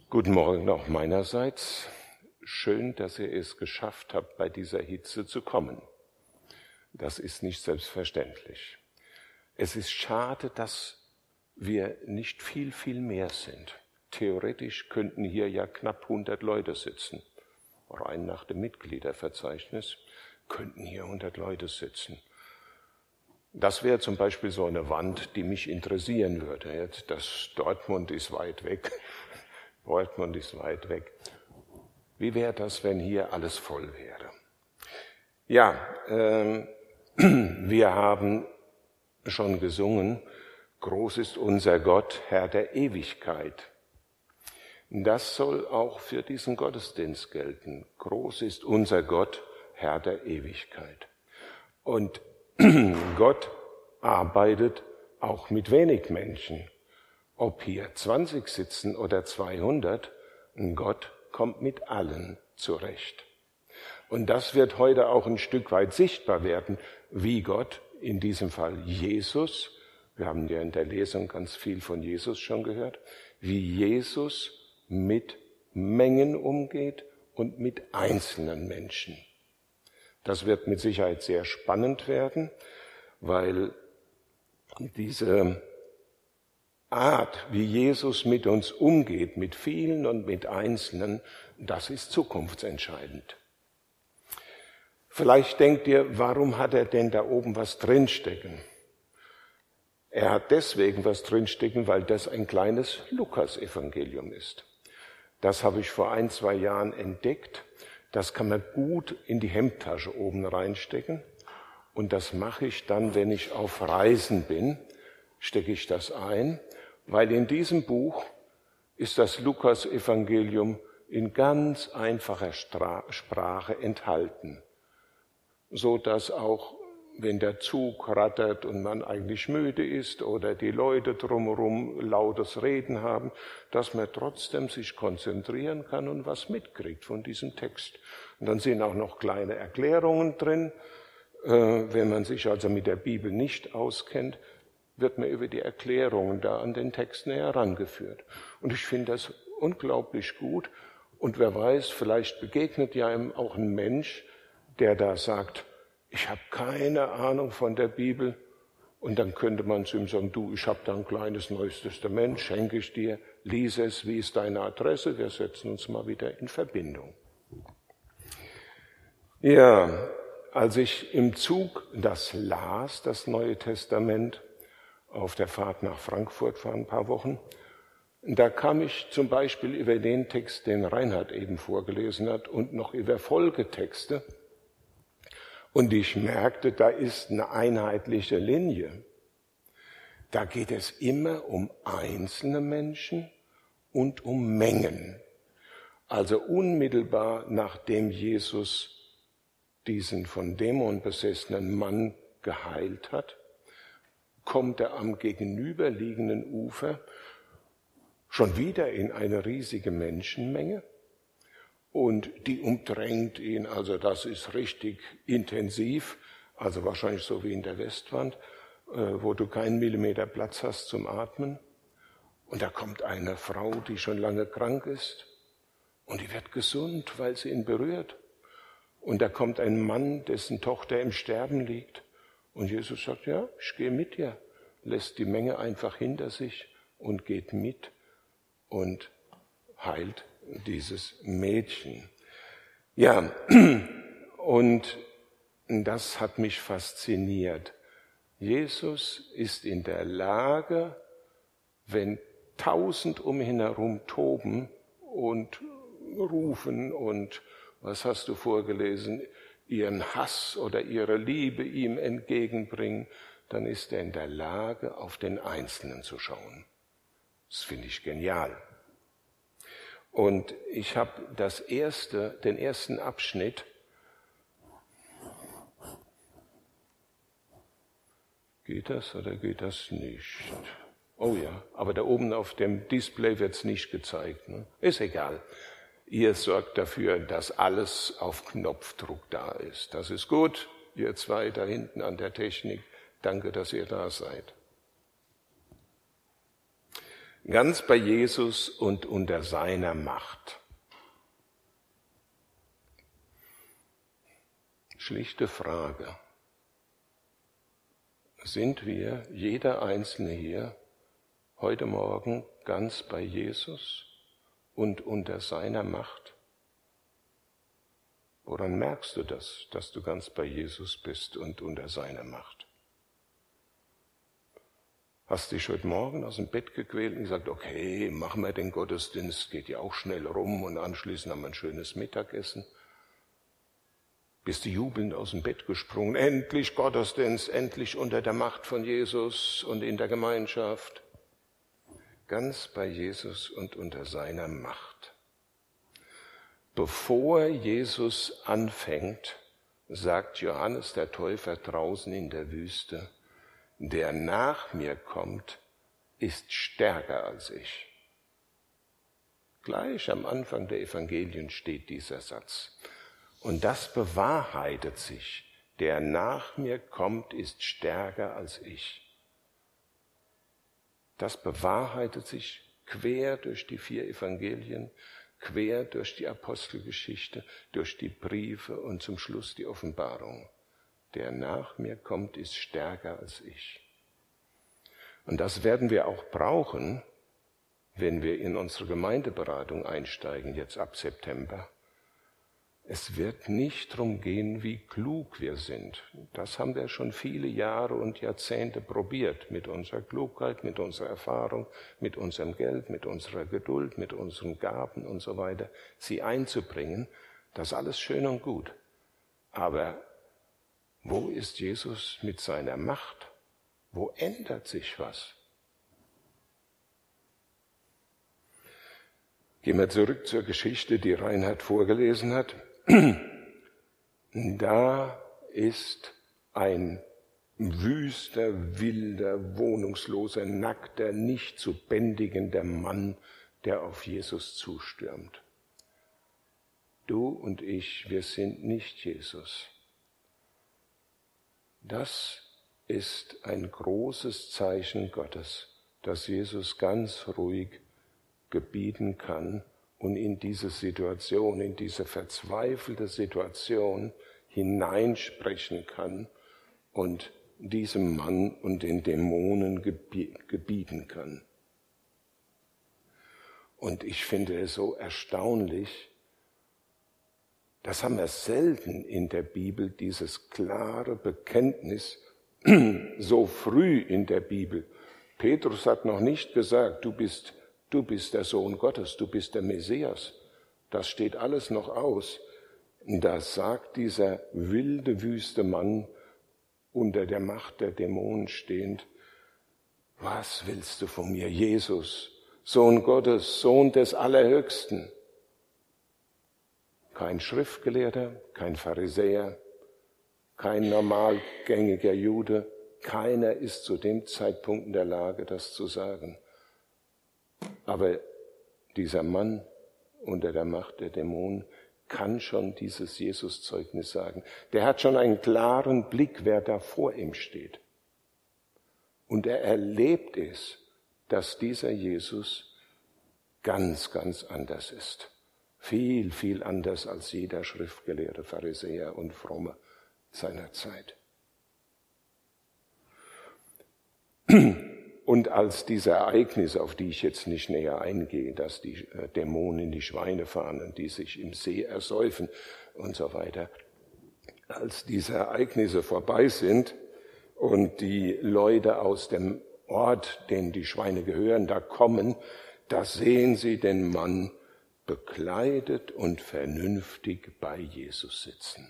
Guten Morgen auch meinerseits. Schön, dass ihr es geschafft habt, bei dieser Hitze zu kommen. Das ist nicht selbstverständlich. Es ist schade, dass wir nicht viel mehr sind. Theoretisch könnten hier ja knapp 100 Leute sitzen. Rein nach dem Mitgliederverzeichnis könnten hier 100 Leute sitzen. Das wäre zum Beispiel so eine Wand, die mich interessieren würde. Jetzt, das Dortmund ist weit weg. Dortmund ist weit weg. Wie wäre das, wenn hier alles voll wäre? Ja, wir haben schon gesungen, groß ist unser Gott, Herr der Ewigkeit. Das soll auch für diesen Gottesdienst gelten. Groß ist unser Gott, Herr der Ewigkeit. Und Gott arbeitet auch mit wenig Menschen. Ob hier 20 sitzen oder 200, Gott kommt mit allen zurecht. Und das wird heute auch ein Stück weit sichtbar werden, wie Gott, in diesem Fall Jesus, wir haben ja in der Lesung ganz viel von Jesus schon gehört, wie Jesus mit Mengen umgeht und mit einzelnen Menschen. Das wird mit Sicherheit sehr spannend werden, weil diese Art, wie Jesus mit uns umgeht, mit vielen und mit Einzelnen, das ist zukunftsentscheidend. Vielleicht denkt ihr, warum hat er denn da oben was drinstecken? Er hat deswegen was drinstecken, weil das ein kleines Lukas-Evangelium ist. Das habe ich vor 1-2 Jahren entdeckt. Das kann man gut in die Hemdtasche oben reinstecken. Und das mache ich dann, wenn ich auf Reisen bin, stecke ich das ein, weil in diesem Buch ist das Lukas-Evangelium in ganz einfacher Sprache enthalten, so dass auch, wenn der Zug rattert und man eigentlich müde ist oder die Leute drumherum lautes Reden haben, dass man trotzdem sich konzentrieren kann und was mitkriegt von diesem Text. Und dann sind auch noch kleine Erklärungen drin. Wenn man sich also mit der Bibel nicht auskennt, wird man über die Erklärungen da an den Text näher herangeführt. Und ich finde das unglaublich gut. Und wer weiß, vielleicht begegnet ja ihm auch ein Mensch, der da sagt, ich habe keine Ahnung von der Bibel. Und dann könnte man zu ihm sagen, du, ich habe da ein kleines Neues Testament, schenke ich dir, lies es, wie ist deine Adresse? Wir setzen uns mal wieder in Verbindung. Ja, als ich im Zug das las, das Neue Testament, auf der Fahrt nach Frankfurt vor ein paar Wochen, da kam ich zum Beispiel über den Text, den Reinhard eben vorgelesen hat, und noch über Folgetexte. Und ich merkte, da ist eine einheitliche Linie. Da geht es immer um einzelne Menschen und um Mengen. Also unmittelbar nachdem Jesus diesen von Dämon besessenen Mann geheilt hat, kommt er am gegenüberliegenden Ufer schon wieder in eine riesige Menschenmenge und die umdrängt ihn, also das ist richtig intensiv, also wahrscheinlich so wie in der Westwand, wo du keinen Millimeter Platz hast zum Atmen. Und da kommt eine Frau, die schon lange krank ist und die wird gesund, weil sie ihn berührt. Und da kommt ein Mann, dessen Tochter im Sterben liegt. Und Jesus sagt, ja, ich gehe mit dir, lässt die Menge einfach hinter sich und geht mit und heilt dieses Mädchen. Ja, und das hat mich fasziniert. Jesus ist in der Lage, wenn 1000 um ihn herum toben und rufen und, was hast du vorgelesen, ihren Hass oder ihre Liebe ihm entgegenbringen, dann ist er in der Lage, auf den Einzelnen zu schauen. Das finde ich genial. Und ich habe den ersten Abschnitt, geht das oder geht das nicht? Oh ja, aber da oben auf dem Display wird es nicht gezeigt. Ne? Ist egal. Ihr sorgt dafür, dass alles auf Knopfdruck da ist. Das ist gut. Ihr zwei da hinten an der Technik, danke, dass ihr da seid. Ganz bei Jesus und unter seiner Macht. Schlichte Frage. Sind wir, jeder Einzelne hier, heute Morgen ganz bei Jesus und unter seiner Macht? Woran merkst du das, dass du ganz bei Jesus bist und unter seiner Macht? Hast dich heute Morgen aus dem Bett gequält und gesagt, okay, machen wir den Gottesdienst, geht ja auch schnell rum und anschließend haben wir ein schönes Mittagessen. Bist du jubelnd aus dem Bett gesprungen, endlich Gottesdienst, endlich unter der Macht von Jesus und in der Gemeinschaft. Ganz bei Jesus und unter seiner Macht. Bevor Jesus anfängt, sagt Johannes der Täufer draußen in der Wüste, der nach mir kommt, ist stärker als ich. Gleich am Anfang der Evangelien steht dieser Satz. Und das bewahrheitet sich. Der nach mir kommt, ist stärker als ich. Das bewahrheitet sich quer durch die 4 Evangelien, quer durch die Apostelgeschichte, durch die Briefe und zum Schluss die Offenbarung. Der nach mir kommt, ist stärker als ich. Und das werden wir auch brauchen, wenn wir in unsere Gemeindeberatung einsteigen, jetzt ab September. Es wird nicht darum gehen, wie klug wir sind. Das haben wir schon viele Jahre und Jahrzehnte probiert, mit unserer Klugheit, mit unserer Erfahrung, mit unserem Geld, mit unserer Geduld, mit unseren Gaben und so weiter, sie einzubringen. Das ist alles schön und gut. Aber wo ist Jesus mit seiner Macht? Wo ändert sich was? Gehen wir zurück zur Geschichte, die Reinhard vorgelesen hat. Da ist ein wüster, wilder, wohnungsloser, nackter, nicht zu bändigender Mann, der auf Jesus zustürmt. Du und ich, wir sind nicht Jesus. Das ist ein großes Zeichen Gottes, dass Jesus ganz ruhig gebieten kann und in diese Situation, in diese verzweifelte Situation hineinsprechen kann und diesem Mann und den Dämonen gebieten kann. Und ich finde es so erstaunlich, das haben wir selten in der Bibel, dieses klare Bekenntnis, so früh in der Bibel. Petrus hat noch nicht gesagt, du bist der Sohn Gottes, du bist der Messias. Das steht alles noch aus. Und da sagt dieser wilde, wüste Mann, unter der Macht der Dämonen stehend, was willst du von mir, Jesus, Sohn Gottes, Sohn des Allerhöchsten? Kein Schriftgelehrter, kein Pharisäer, kein normalgängiger Jude, keiner ist zu dem Zeitpunkt in der Lage, das zu sagen. Aber dieser Mann unter der Macht der Dämonen kann schon dieses Jesus-Zeugnis sagen. Der hat schon einen klaren Blick, wer da vor ihm steht. Und er erlebt es, dass dieser Jesus ganz, ganz anders ist. Viel, viel anders als jeder Schriftgelehrte, Pharisäer und Fromme seiner Zeit. Und als diese Ereignisse, auf die ich jetzt nicht näher eingehe, dass die Dämonen in die Schweine fahren und die sich im See ersäufen und so weiter, als diese Ereignisse vorbei sind und die Leute aus dem Ort, denen die Schweine gehören, da kommen, da sehen sie den Mann bekleidet und vernünftig bei Jesus sitzen.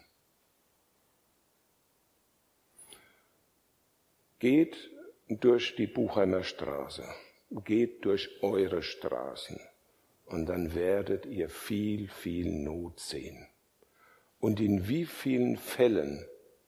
Geht durch die Buchheimer Straße, geht durch eure Straßen und dann werdet ihr viel, viel Not sehen. Und in wie vielen Fällen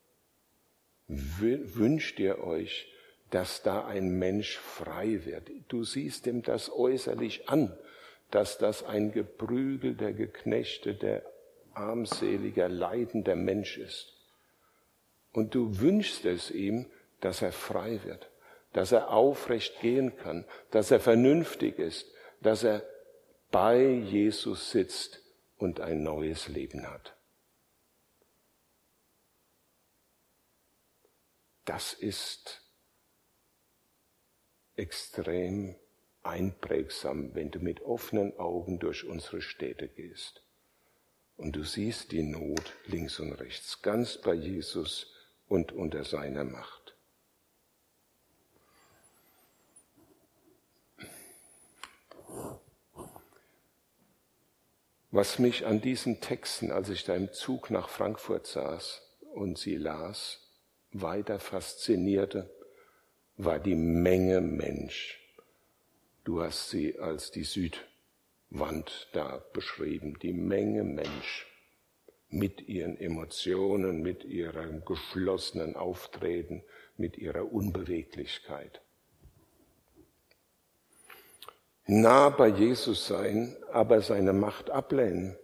wünscht ihr euch, dass da ein Mensch frei wird? Du siehst ihm das äußerlich an, dass das ein geprügelter, geknechteter, armseliger, leidender Mensch ist. Und du wünschst es ihm, dass er frei wird. dass er aufrecht gehen kann, dass er vernünftig ist, dass er bei Jesus sitzt und ein neues Leben hat. Das ist extrem einprägsam, wenn du mit offenen Augen durch unsere Städte gehst und du siehst die Not links und rechts, ganz bei Jesus und unter seiner Macht. Was mich an diesen Texten, als ich da im Zug nach Frankfurt saß und sie las, weiter faszinierte, war die Menge Mensch. Du hast sie als die Südwand da beschrieben, die Menge Mensch mit ihren Emotionen, mit ihrem geschlossenen Auftreten, mit ihrer Unbeweglichkeit. Nah bei Jesus sein, aber seine Macht ablehnen.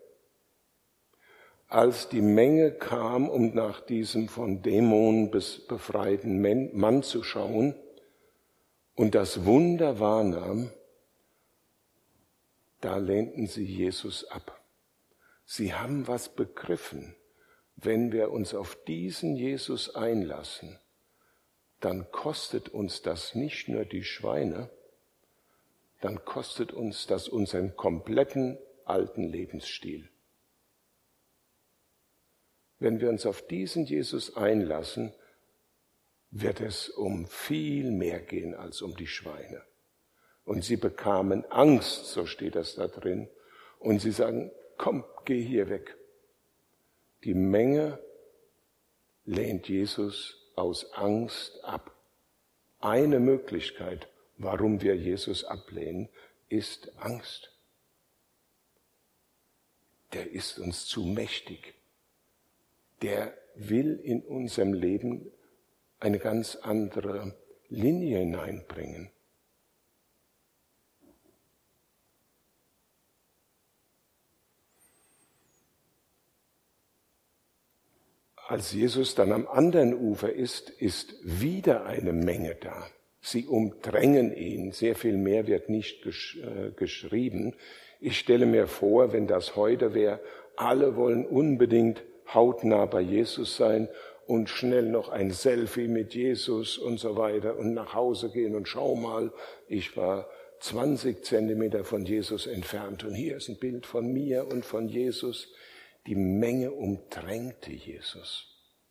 Als die Menge kam, um nach diesem von Dämonen befreiten Mann zu schauen und das Wunder wahrnahm, da lehnten sie Jesus ab. Sie haben was begriffen. Wenn wir uns auf diesen Jesus einlassen, dann kostet uns das nicht nur die Schweine, dann kostet uns das unseren kompletten alten Lebensstil. Wenn wir uns auf diesen Jesus einlassen, wird es um viel mehr gehen als um die Schweine. Und sie bekamen Angst, so steht das da drin, und sie sagen, komm, geh hier weg. Die Menge lehnt Jesus aus Angst ab. Eine Möglichkeit, warum wir Jesus ablehnen, ist Angst. Der ist uns zu mächtig. Der will in unserem Leben eine ganz andere Linie hineinbringen. Als Jesus dann am anderen Ufer ist wieder eine Menge da. Sie umdrängen ihn, sehr viel mehr wird nicht geschrieben. Ich stelle mir vor, wenn das heute wäre, alle wollen unbedingt hautnah bei Jesus sein und schnell noch ein Selfie mit Jesus und so weiter und nach Hause gehen und schau mal, ich war 20 Zentimeter von Jesus entfernt und hier ist ein Bild von mir und von Jesus. Die Menge umdrängte Jesus.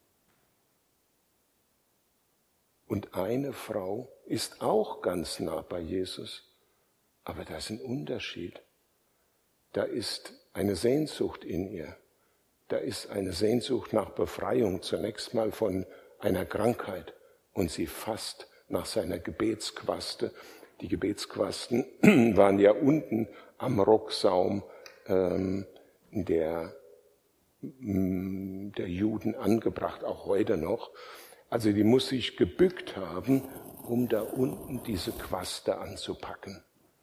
Und eine Frau ist auch ganz nah bei Jesus, aber da ist ein Unterschied. Da ist eine Sehnsucht in ihr. Da ist eine Sehnsucht nach Befreiung, zunächst mal von einer Krankheit. Und sie fasst nach seiner Gebetsquaste. Die Gebetsquasten waren ja unten am Rocksaum der Juden angebracht, auch heute noch. Also die muss sich gebückt haben, um da unten diese Quaste anzupacken.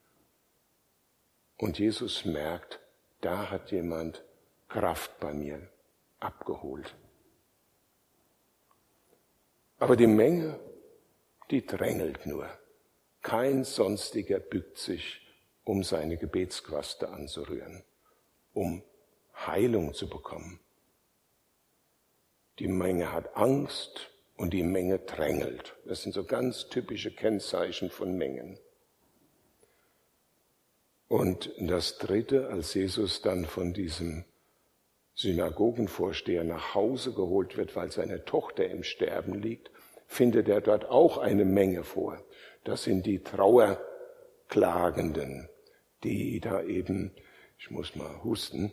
Und Jesus merkt, da hat jemand Kraft bei mir abgeholt. Aber die Menge, die drängelt nur. Kein Sonstiger bückt sich, um seine Gebetsquaste anzurühren, um Heilung zu bekommen. Die Menge hat Angst und die Menge drängelt. Das sind so ganz typische Kennzeichen von Mengen. Und das Dritte, als Jesus dann von diesem Synagogenvorsteher nach Hause geholt wird, weil seine Tochter im Sterben liegt, findet er dort auch eine Menge vor. Das sind die Trauerklagenden, die da eben, ich muss mal husten,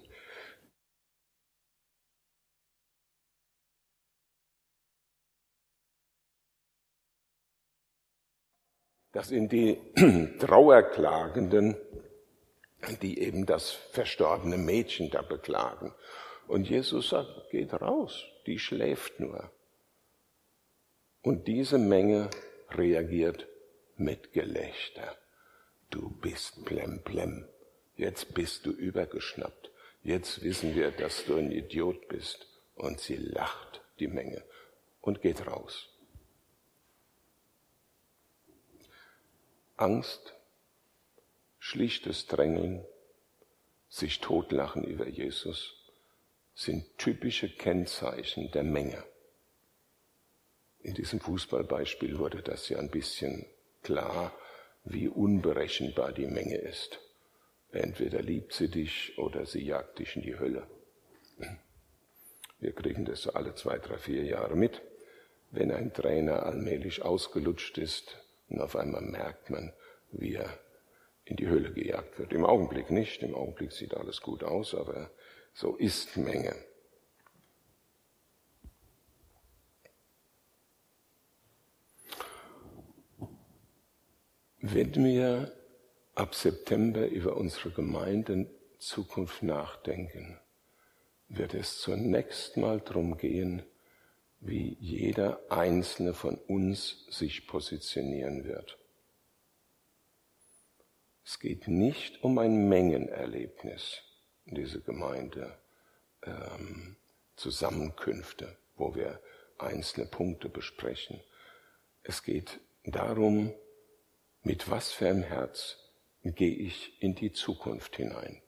das sind die Trauerklagenden, die eben das verstorbene Mädchen da beklagen. Und Jesus sagt, geht raus, die schläft nur. Und diese Menge reagiert mit Gelächter. Du bist blemblem, jetzt bist du übergeschnappt, jetzt wissen wir, dass du ein Idiot bist. Und sie lacht, die Menge, und geht raus. Angst, schlichtes Drängeln, sich totlachen über Jesus sind typische Kennzeichen der Menge. In diesem Fußballbeispiel wurde das ja ein bisschen klar, wie unberechenbar die Menge ist. Entweder liebt sie dich oder sie jagt dich in die Hölle. Wir kriegen das so alle 2, 3, 4 Jahre mit, wenn ein Trainer allmählich ausgelutscht ist und auf einmal merkt man, wie er in die Hölle gejagt wird. Im Augenblick nicht, im Augenblick sieht alles gut aus, aber so ist Menge. Wenn wir ab September über unsere Gemeindenzukunft nachdenken, wird es zunächst mal darum gehen, wie jeder Einzelne von uns sich positionieren wird. Es geht nicht um ein Mengenerlebnis, diese Zusammenkünfte, wo wir einzelne Punkte besprechen. Es geht darum, mit was für einem Herz gehe ich in die Zukunft hinein.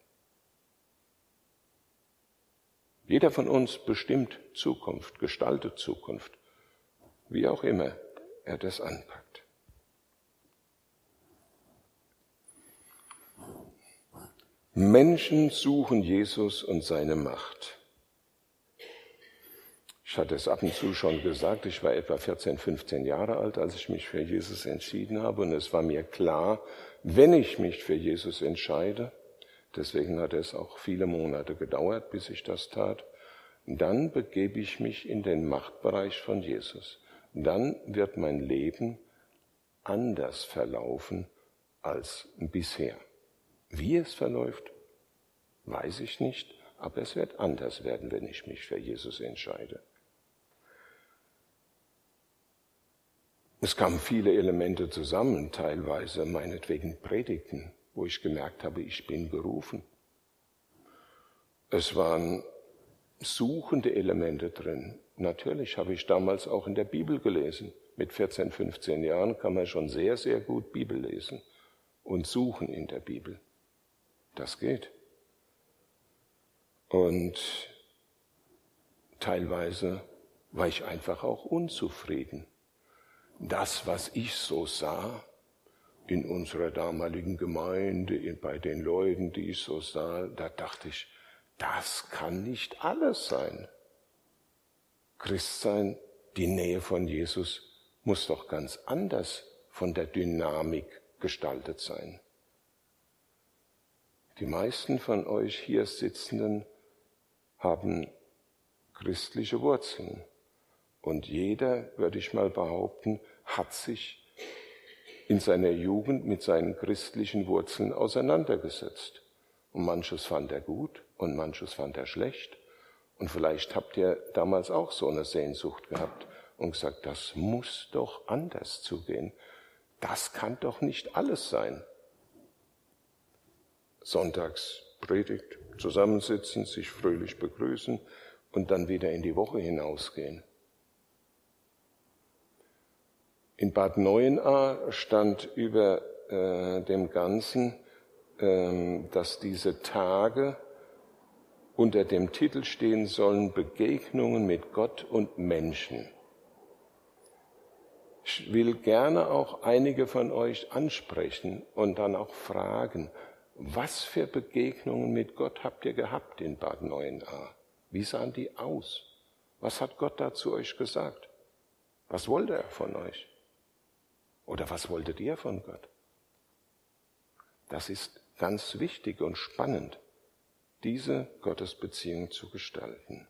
Jeder von uns bestimmt Zukunft, gestaltet Zukunft, wie auch immer er das anpackt. Menschen suchen Jesus und seine Macht. Ich hatte es ab und zu schon gesagt, ich war etwa 14, 15 Jahre alt, als ich mich für Jesus entschieden habe. Und es war mir klar, wenn ich mich für Jesus entscheide, deswegen hat es auch viele Monate gedauert, bis ich das tat, dann begebe ich mich in den Machtbereich von Jesus. Dann wird mein Leben anders verlaufen als bisher. Wie es verläuft, weiß ich nicht, aber es wird anders werden, wenn ich mich für Jesus entscheide. Es kamen viele Elemente zusammen, teilweise meinetwegen Predigten, wo ich gemerkt habe, ich bin berufen. Es waren suchende Elemente drin. Natürlich habe ich damals auch in der Bibel gelesen. Mit 14, 15 Jahren kann man schon sehr, sehr gut Bibel lesen und suchen in der Bibel. Das geht. Und teilweise war ich einfach auch unzufrieden. Das, was ich so sah in unserer damaligen Gemeinde, bei den Leuten, die ich so sah, da dachte ich, das kann nicht alles sein. Christsein, die Nähe von Jesus, muss doch ganz anders von der Dynamik gestaltet sein. Die meisten von euch hier Sitzenden haben christliche Wurzeln. Und jeder, würde ich mal behaupten, hat sich in seiner Jugend mit seinen christlichen Wurzeln auseinandergesetzt. Und manches fand er gut und manches fand er schlecht. Und vielleicht habt ihr damals auch so eine Sehnsucht gehabt und gesagt, das muss doch anders zugehen. Das kann doch nicht alles sein. Sonntags Predigt, zusammensitzen, sich fröhlich begrüßen und dann wieder in die Woche hinausgehen. In Bad Neuenahr stand über dem Ganzen, dass diese Tage unter dem Titel stehen sollen, Begegnungen mit Gott und Menschen. Ich will gerne auch einige von euch ansprechen und dann auch fragen, was für Begegnungen mit Gott habt ihr gehabt in Bad Neuenahr? Wie sahen die aus? Was hat Gott da zu euch gesagt? Was wollte er von euch? Oder was wolltet ihr von Gott? Das ist ganz wichtig und spannend, diese Gottesbeziehung zu gestalten.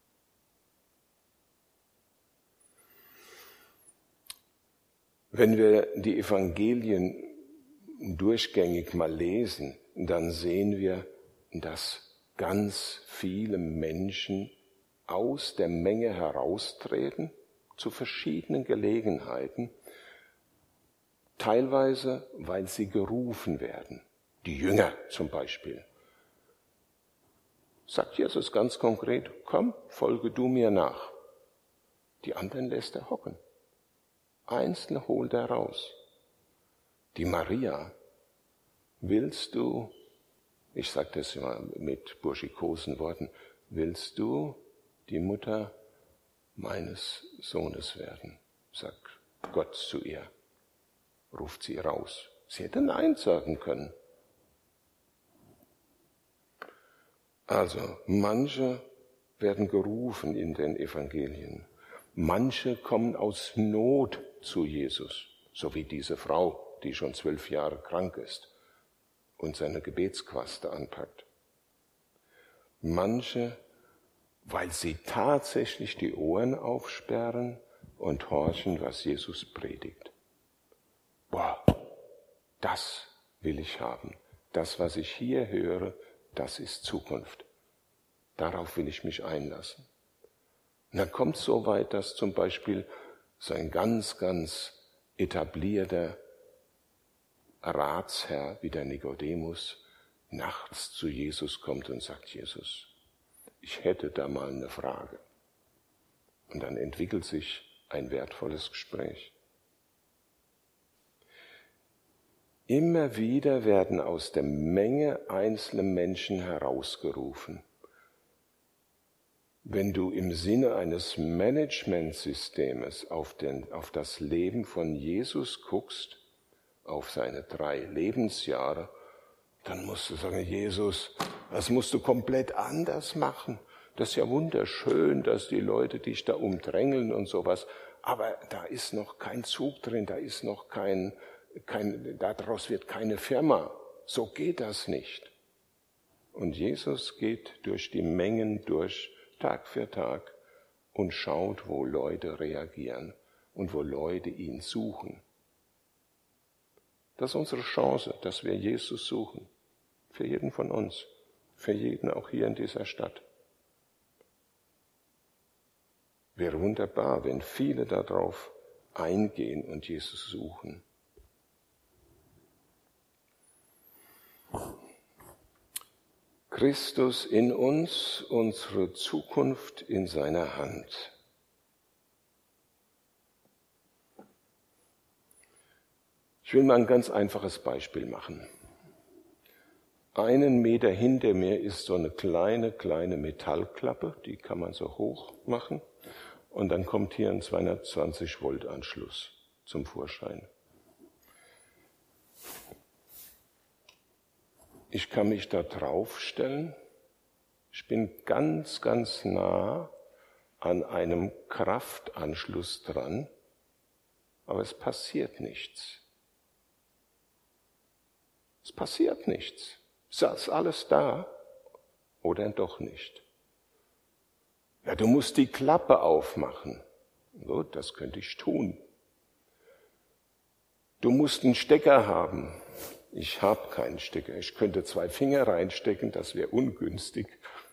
Wenn wir die Evangelien durchgängig mal lesen, dann sehen wir, dass ganz viele Menschen aus der Menge heraustreten zu verschiedenen Gelegenheiten, teilweise, weil sie gerufen werden. Die Jünger zum Beispiel. Sagt Jesus ganz konkret, komm, folge du mir nach. Die anderen lässt er hocken. Einzelne holt er raus. Die Maria, willst du, ich sage das immer mit burschikosen Worten, willst du die Mutter meines Sohnes werden? Sagt Gott zu ihr, ruft sie raus. Sie hätte Nein sagen können. Also, manche werden gerufen in den Evangelien. Manche kommen aus Not zu Jesus, so wie diese Frau, die schon 12 Jahre krank ist und seine Gebetsquaste anpackt. Manche, weil sie tatsächlich die Ohren aufsperren und horchen, was Jesus predigt. Boah, das will ich haben. Das, was ich hier höre, das ist Zukunft. Darauf will ich mich einlassen. Und dann kommt es so weit, dass zum Beispiel so ein ganz, ganz etablierter Ratsherr wie der Nikodemus nachts zu Jesus kommt und sagt, Jesus, ich hätte da mal eine Frage. Und dann entwickelt sich ein wertvolles Gespräch. Immer wieder werden aus der Menge einzelne Menschen herausgerufen. Wenn du im Sinne eines Managementsystems auf das Leben von Jesus guckst, auf seine 3 Lebensjahre, dann musst du sagen, Jesus, das musst du komplett anders machen. Das ist ja wunderschön, dass die Leute dich da umdrängeln und sowas, aber da ist noch kein Zug drin, da ist noch daraus wird keine Firma. So geht das nicht. Und Jesus geht durch die Mengen durch, Tag für Tag, und schaut, wo Leute reagieren und wo Leute ihn suchen. Das ist unsere Chance, dass wir Jesus suchen. Für jeden von uns. Für jeden auch hier in dieser Stadt. Wäre wunderbar, wenn viele darauf eingehen und Jesus suchen. Christus in uns, unsere Zukunft in seiner Hand. Ich will mal ein ganz einfaches Beispiel machen. 1 Meter hinter mir ist so eine kleine Metallklappe, die kann man so hoch machen. Und dann kommt hier ein 220 Volt Anschluss zum Vorschein. Ich kann mich da draufstellen. Ich bin ganz, ganz nah an einem Kraftanschluss dran, aber es passiert nichts. Es passiert nichts. Es ist alles da oder doch nicht. Ja, du musst die Klappe aufmachen. Gut, das könnte ich tun. Du musst einen Stecker haben. Ich habe keinen Stecker. Ich könnte 2 Finger reinstecken, das wäre ungünstig.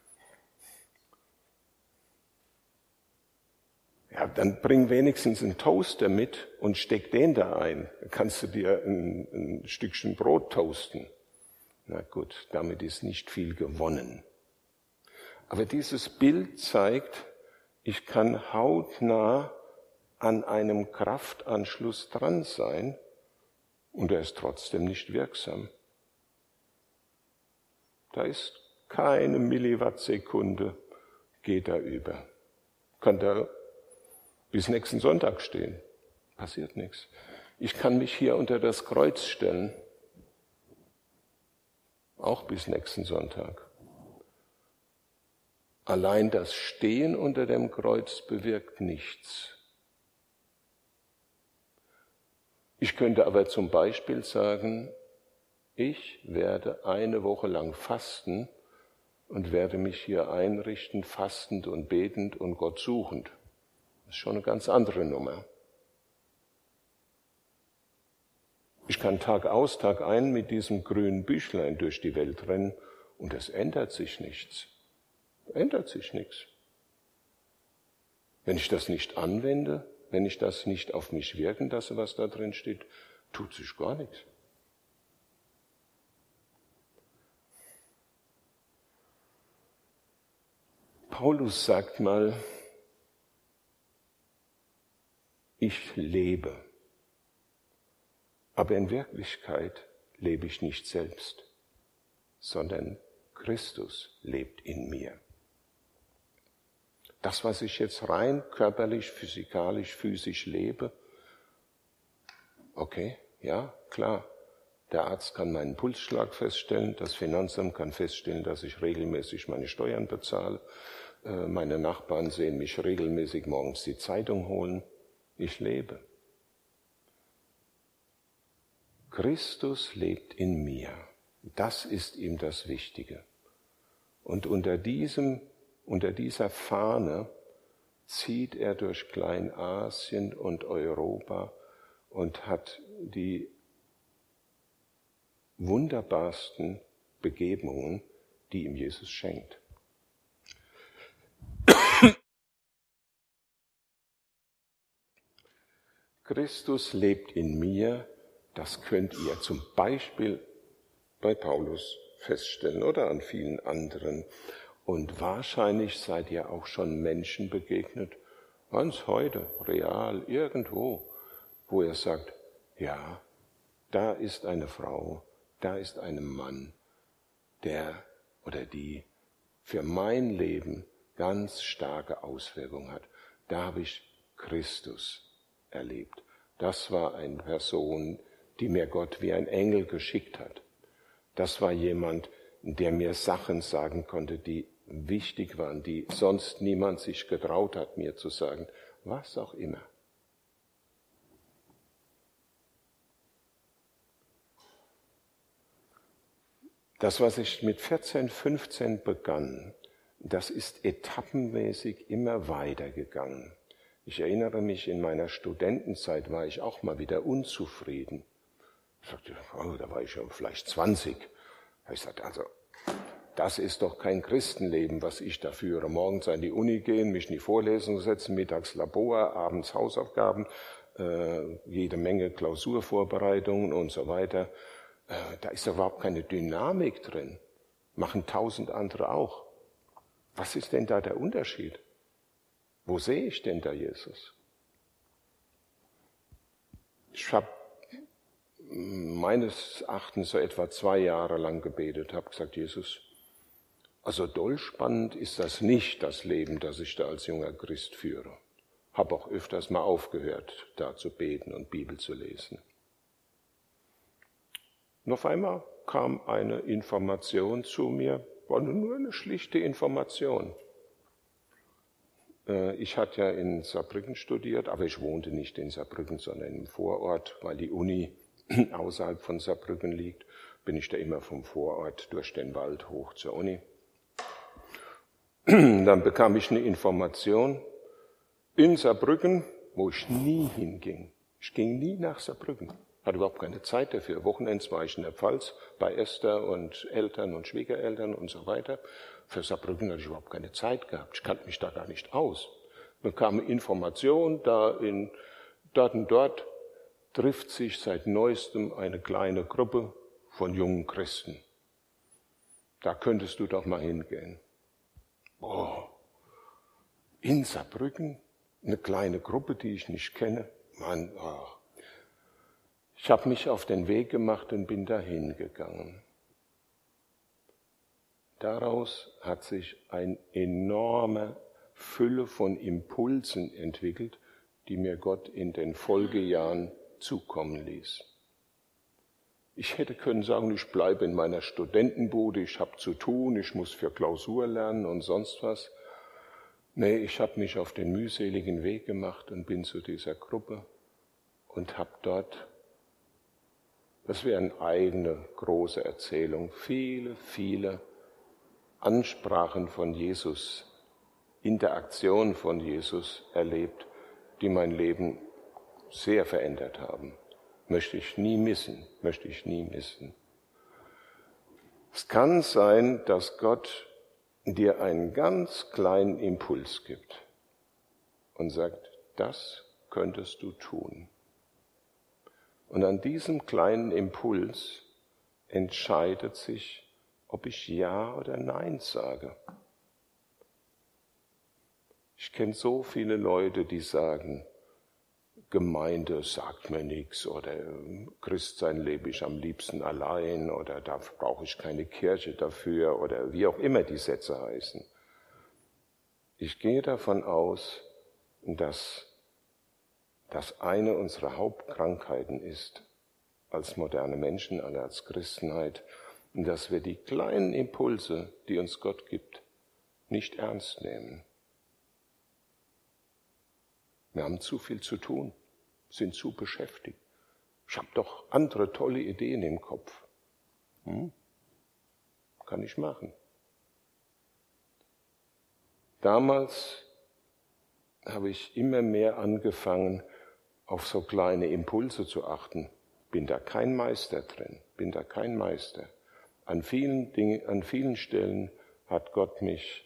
Ja, dann bring wenigstens einen Toaster mit und steck den da ein. Dann kannst du dir ein Stückchen Brot toasten. Na gut, damit ist nicht viel gewonnen. Aber dieses Bild zeigt, ich kann hautnah an einem Kraftanschluss dran sein und er ist trotzdem nicht wirksam. Da ist keine Milliwattsekunde, geht da über. Kann da bis nächsten Sonntag stehen, passiert nichts. Ich kann mich hier unter das Kreuz stellen, auch bis nächsten Sonntag. Allein das Stehen unter dem Kreuz bewirkt nichts. Ich könnte aber zum Beispiel sagen, ich werde 1 Woche lang fasten und werde mich hier einrichten, fastend und betend und Gott suchend. Das ist schon eine ganz andere Nummer. Ich kann Tag aus, Tag ein mit diesem grünen Büchlein durch die Welt rennen und es ändert sich nichts. Ändert sich nichts. Wenn ich das nicht anwende, wenn ich das nicht auf mich wirken lasse, was da drin steht, tut sich gar nichts. Paulus sagt mal, ich lebe, Aber in Wirklichkeit lebe ich nicht selbst, sondern Christus lebt in mir. Das, was ich jetzt rein körperlich, physikalisch, physisch lebe, okay, ja, klar. Der Arzt kann meinen Pulsschlag feststellen, das Finanzamt kann feststellen, dass ich regelmäßig meine Steuern bezahle. Meine Nachbarn sehen mich regelmäßig morgens die Zeitung holen. Ich lebe. Christus lebt in mir. Das ist ihm das Wichtige. Und unter dieser Fahne zieht er durch Kleinasien und Europa und hat die wunderbarsten Begegnungen, die ihm Jesus schenkt. Christus lebt in mir, das könnt ihr zum Beispiel bei Paulus feststellen oder an vielen anderen. Und wahrscheinlich seid ihr auch schon Menschen begegnet, ganz heute, real, irgendwo, wo ihr sagt, ja, da ist eine Frau, da ist ein Mann, der oder die für mein Leben ganz starke Auswirkungen hat. Da habe ich Christus erlebt. Das war eine Person, die mir Gott wie ein Engel geschickt hat. Das war jemand, der mir Sachen sagen konnte, die wichtig waren, die sonst niemand sich getraut hat, mir zu sagen, was auch immer. Das, was ich mit 14, 15 begann, das ist etappenmäßig immer weitergegangen. Ich erinnere mich, in meiner Studentenzeit war ich auch mal wieder unzufrieden. Ich sagte, oh, da war ich schon vielleicht 20. Ich sagte, also, das ist doch kein Christenleben, was ich da führe. Morgens an die Uni gehen, mich in die Vorlesung setzen, mittags Labor, abends Hausaufgaben, jede Menge Klausurvorbereitungen und so weiter. Da ist doch überhaupt keine Dynamik drin. Machen 1000 andere auch. Was ist denn da der Unterschied? Wo sehe ich denn da Jesus? Ich habe meines Erachtens so etwa 2 Jahre lang gebetet, habe gesagt, Jesus, also doll spannend ist das nicht, das Leben, das ich da als junger Christ führe. Habe auch öfters mal aufgehört, da zu beten und Bibel zu lesen. Und auf einmal kam eine Information zu mir, war nur eine schlichte Information. Ich hatte ja in Saarbrücken studiert, aber ich wohnte nicht in Saarbrücken, sondern im Vorort, weil die Uni außerhalb von Saarbrücken liegt, bin ich da immer vom Vorort durch den Wald hoch zur Uni. Dann bekam ich eine Information in Saarbrücken, wo ich nie hinging. Ich ging nie nach Saarbrücken. Hatte überhaupt keine Zeit dafür. Wochenends war ich in der Pfalz bei Esther und Eltern und Schwiegereltern und so weiter. Für Saarbrücken hatte ich überhaupt keine Zeit gehabt. Ich kannte mich da gar nicht aus. Dann kam eine Information, dort und dort trifft sich seit Neuestem eine kleine Gruppe von jungen Christen. Da könntest du doch mal hingehen. Oh, in Saarbrücken eine kleine Gruppe, die ich nicht kenne. Mann, oh. Ich habe mich auf den Weg gemacht und bin dahin gegangen. Daraus hat sich eine enorme Fülle von Impulsen entwickelt, die mir Gott in den Folgejahren zukommen ließ. Ich hätte können sagen, ich bleibe in meiner Studentenbude, ich habe zu tun, ich muss für Klausur lernen und sonst was. Nee, ich habe mich auf den mühseligen Weg gemacht und bin zu dieser Gruppe und habe dort, das wäre eine eigene große Erzählung, viele, viele Ansprachen von Jesus, Interaktionen von Jesus erlebt, die mein Leben sehr verändert haben. Möchte ich nie missen. Es kann sein, dass Gott dir einen ganz kleinen Impuls gibt und sagt, das könntest du tun. Und an diesem kleinen Impuls entscheidet sich, ob ich Ja oder Nein sage. Ich kenne so viele Leute, die sagen, Gemeinde sagt mir nichts oder Christsein lebe ich am liebsten allein oder da brauche ich keine Kirche dafür oder wie auch immer die Sätze heißen. Ich gehe davon aus, dass das eine unserer Hauptkrankheiten ist, als moderne Menschen, als Christenheit, dass wir die kleinen Impulse, die uns Gott gibt, nicht ernst nehmen. Wir haben zu viel zu tun, sind zu beschäftigt. Ich habe doch andere tolle Ideen im Kopf. Kann ich machen. Damals habe ich immer mehr angefangen, auf so kleine Impulse zu achten. Bin da kein Meister drin, bin da kein Meister. An vielen Stellen hat Gott mich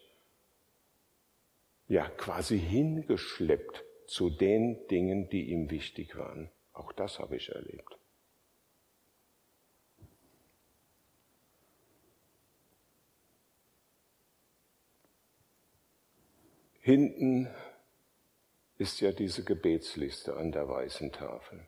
ja quasi hingeschleppt zu den Dingen, die ihm wichtig waren. Auch das habe ich erlebt. Hinten ist ja diese Gebetsliste an der weißen Tafel,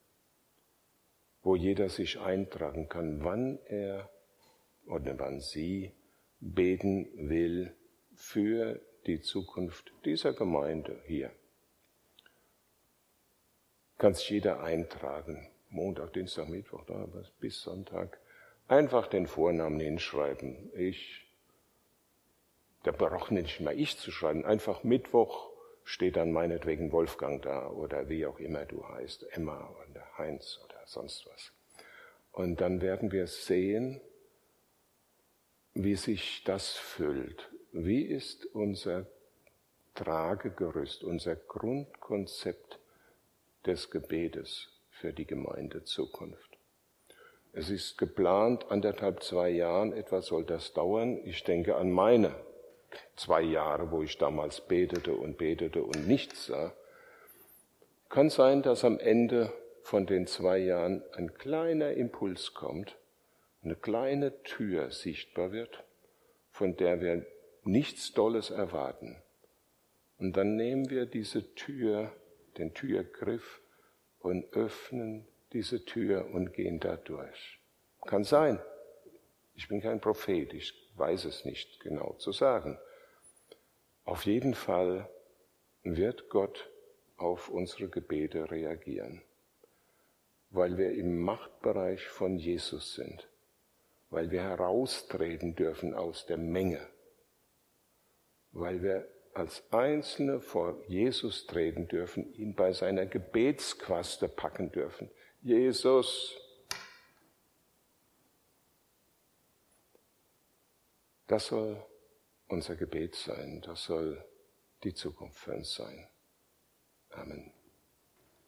wo jeder sich eintragen kann, wann er oder wann sie beten will für die Zukunft dieser Gemeinde hier. Kann sich jeder eintragen, Montag, Dienstag, Mittwoch, bis Sonntag, einfach den Vornamen hinschreiben. Da braucht nicht mal ich zu schreiben, einfach Mittwoch steht dann meinetwegen Wolfgang da oder wie auch immer du heißt, Emma oder Heinz oder sonst was. Und dann werden wir sehen, wie sich das füllt. Wie ist unser Tragegerüst, unser Grundkonzept des Gebetes für die Gemeinde Zukunft? Es ist geplant, 1,5, 2 Jahren etwa soll das dauern. Ich denke an meine 2 Jahre, wo ich damals betete und nichts sah. Kann sein, dass am Ende von den 2 Jahren ein kleiner Impuls kommt, eine kleine Tür sichtbar wird, von der wir nichts Dolles erwarten. Und dann nehmen wir diese Tür, den Türgriff und öffnen diese Tür und gehen da durch. Kann sein. Ich bin kein Prophet, ich weiß es nicht genau zu sagen. Auf jeden Fall wird Gott auf unsere Gebete reagieren, weil wir im Machtbereich von Jesus sind, weil wir heraustreten dürfen aus der Menge, weil wir als Einzelne vor Jesus treten dürfen, ihn bei seiner Gebetsquaste packen dürfen. Jesus, das soll unser Gebet sein, das soll die Zukunft für uns sein. Amen.